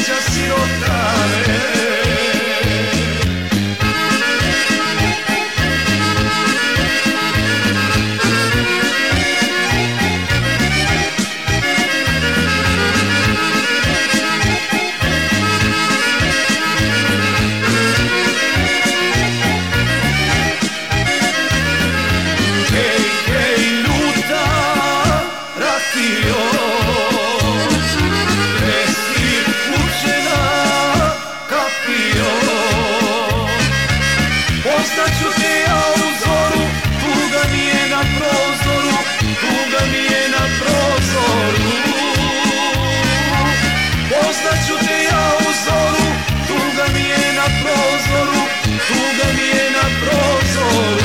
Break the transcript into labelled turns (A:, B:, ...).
A: leđa sirotane. Poznaću te ja u zoru, tuga mi je na prozoru, tuga mi je na prozoru. Poznaću te ja u zoru, tuga mi je na prozoru, tuga mi je na prozoru.